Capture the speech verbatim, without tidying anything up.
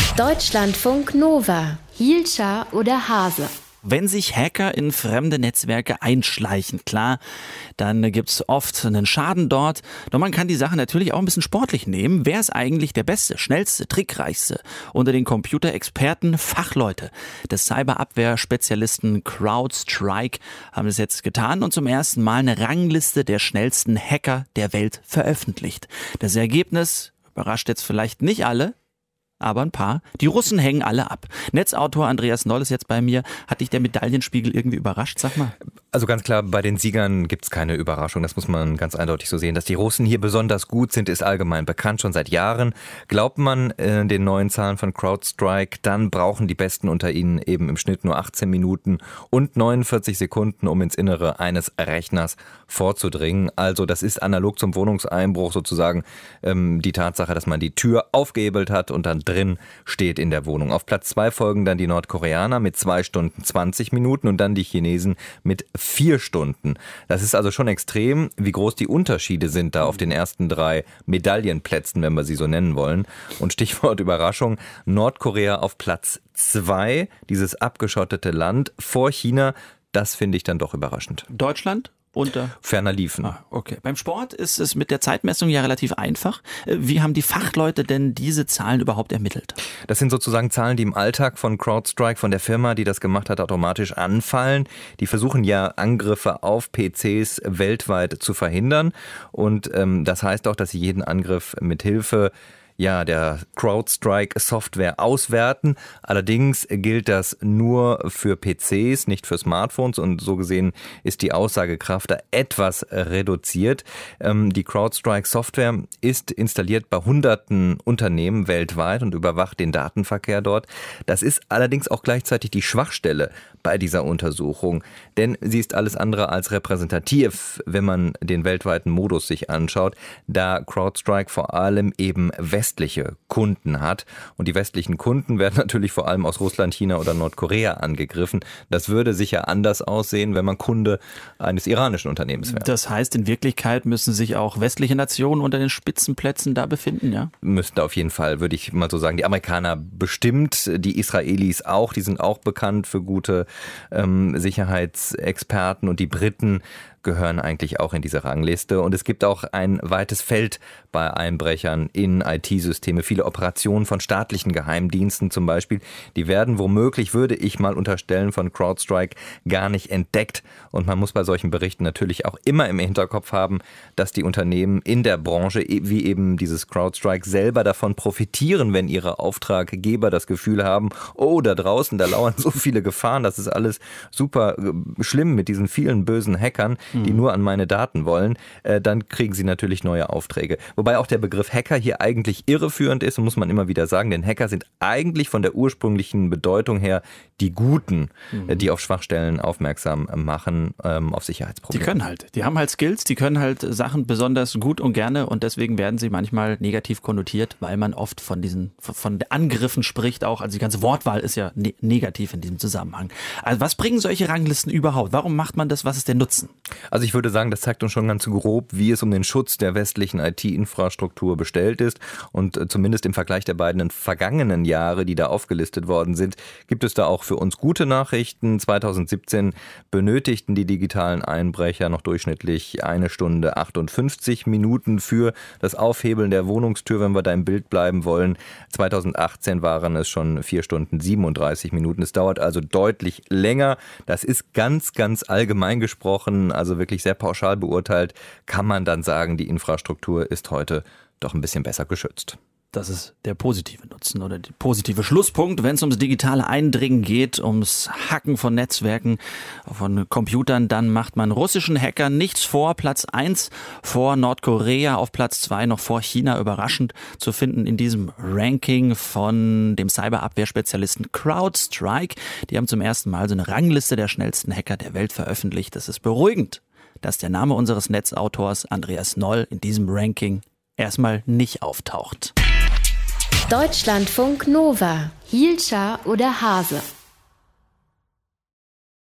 Deutschlandfunk Nova. Hielscher oder Hase? Wenn sich Hacker in fremde Netzwerke einschleichen, klar, dann gibt's oft einen Schaden dort. Doch man kann die Sache natürlich auch ein bisschen sportlich nehmen. Wer ist eigentlich der Beste, schnellste, trickreichste unter den Computerexperten, Fachleute des Cyberabwehr-Spezialisten CrowdStrike haben es jetzt getan und zum ersten Mal eine Rangliste der schnellsten Hacker der Welt veröffentlicht. Das Ergebnis überrascht jetzt vielleicht nicht alle, aber ein paar. Die Russen hängen alle ab. Netzautor Andreas Noll ist jetzt bei mir. Hat dich der Medaillenspiegel irgendwie überrascht? Sag mal. Also ganz klar, bei den Siegern gibt es keine Überraschung. Das muss man ganz eindeutig so sehen. Dass die Russen hier besonders gut sind, ist allgemein bekannt, schon seit Jahren. Glaubt man äh, den neuen Zahlen von CrowdStrike, dann brauchen die Besten unter ihnen eben im Schnitt nur achtzehn Minuten und neunundvierzig Sekunden, um ins Innere eines Rechners vorzudringen. Also das ist analog zum Wohnungseinbruch sozusagen ähm, die Tatsache, dass man die Tür aufgehebelt hat und dann drin steht in der Wohnung. Auf Platz zwei folgen dann die Nordkoreaner mit zwei Stunden zwanzig Minuten und dann die Chinesen mit vier Stunden. Das ist also schon extrem, wie groß die Unterschiede sind da auf den ersten drei Medaillenplätzen, wenn wir sie so nennen wollen. Und Stichwort Überraschung, Nordkorea auf Platz zwei, dieses abgeschottete Land vor China, das finde ich dann doch überraschend. Deutschland? Unter ferner liefen. Ah, okay. Beim Sport ist es mit der Zeitmessung ja relativ einfach. Wie haben die Fachleute denn diese Zahlen überhaupt ermittelt? Das sind sozusagen Zahlen, die im Alltag von CrowdStrike, von der Firma, die das gemacht hat, automatisch anfallen. Die versuchen ja Angriffe auf P Cs weltweit zu verhindern. Und ähm, das heißt auch, dass sie jeden Angriff mit Hilfe ja, der CrowdStrike-Software auswerten. Allerdings gilt das nur für P Cs, nicht für Smartphones und so gesehen ist die Aussagekraft da etwas reduziert. Ähm, die CrowdStrike-Software ist installiert bei hunderten Unternehmen weltweit und überwacht den Datenverkehr dort. Das ist allerdings auch gleichzeitig die Schwachstelle bei dieser Untersuchung, denn sie ist alles andere als repräsentativ, wenn man den weltweiten Modus sich anschaut, da CrowdStrike vor allem eben westliche Kunden hat und die westlichen Kunden werden natürlich vor allem aus Russland, China oder Nordkorea angegriffen. Das würde sicher anders aussehen, wenn man Kunde eines iranischen Unternehmens wäre. Das heißt, in Wirklichkeit müssen sich auch westliche Nationen unter den Spitzenplätzen da befinden, ja? Müssten auf jeden Fall, würde ich mal so sagen. Die Amerikaner bestimmt, die Israelis auch, die sind auch bekannt für gute ähm, Sicherheitsexperten und die Briten gehören eigentlich auch in diese Rangliste. Und es gibt auch ein weites Feld bei Einbrechern in I T-Systeme. Viele Operationen von staatlichen Geheimdiensten zum Beispiel, die werden womöglich, würde ich mal unterstellen, von CrowdStrike gar nicht entdeckt. Und man muss bei solchen Berichten natürlich auch immer im Hinterkopf haben, dass die Unternehmen in der Branche, wie eben dieses CrowdStrike, selber davon profitieren, wenn ihre Auftraggeber das Gefühl haben, oh, da draußen, da lauern so viele Gefahren, das ist alles super schlimm mit diesen vielen bösen Hackern, die nur an meine Daten wollen, äh, dann kriegen sie natürlich neue Aufträge. Wobei auch der Begriff Hacker hier eigentlich irreführend ist, muss man immer wieder sagen, denn Hacker sind eigentlich von der ursprünglichen Bedeutung her die Guten, mhm. die auf Schwachstellen aufmerksam machen, ähm, auf Sicherheitsprobleme. Die können halt, die haben halt Skills, die können halt Sachen besonders gut und gerne und deswegen werden sie manchmal negativ konnotiert, weil man oft von diesen, von Angriffen spricht auch, also die ganze Wortwahl ist ja ne- negativ in diesem Zusammenhang. Also was bringen solche Ranglisten überhaupt? Warum macht man das? Was ist der Nutzen? Also ich würde sagen, das zeigt uns schon ganz grob, wie es um den Schutz der westlichen I T-Infrastruktur bestellt ist. Und zumindest im Vergleich der beiden vergangenen Jahre, die da aufgelistet worden sind, gibt es da auch für uns gute Nachrichten. zwanzig siebzehn benötigten die digitalen Einbrecher noch durchschnittlich eine Stunde achtundfünfzig Minuten für das Aufhebeln der Wohnungstür, wenn wir da im Bild bleiben wollen. zwanzig achtzehn waren es schon vier Stunden siebenunddreißig Minuten. Es dauert also deutlich länger. Das ist ganz, ganz allgemein gesprochen, also wirklich sehr pauschal beurteilt, kann man dann sagen, die Infrastruktur ist heute doch ein bisschen besser geschützt. Das ist der positive Nutzen oder der positive Schlusspunkt, wenn es ums digitale Eindringen geht, ums Hacken von Netzwerken, von Computern, dann macht man russischen Hackern nichts vor. Platz eins vor Nordkorea, auf Platz zwei noch vor China, überraschend zu finden in diesem Ranking von dem Cyberabwehrspezialisten CrowdStrike. Die haben zum ersten Mal so eine Rangliste der schnellsten Hacker der Welt veröffentlicht. Das ist beruhigend, dass der Name unseres Netzautors Andreas Noll in diesem Ranking erstmal nicht auftaucht. Deutschlandfunk Nova. Hielscher oder Hase?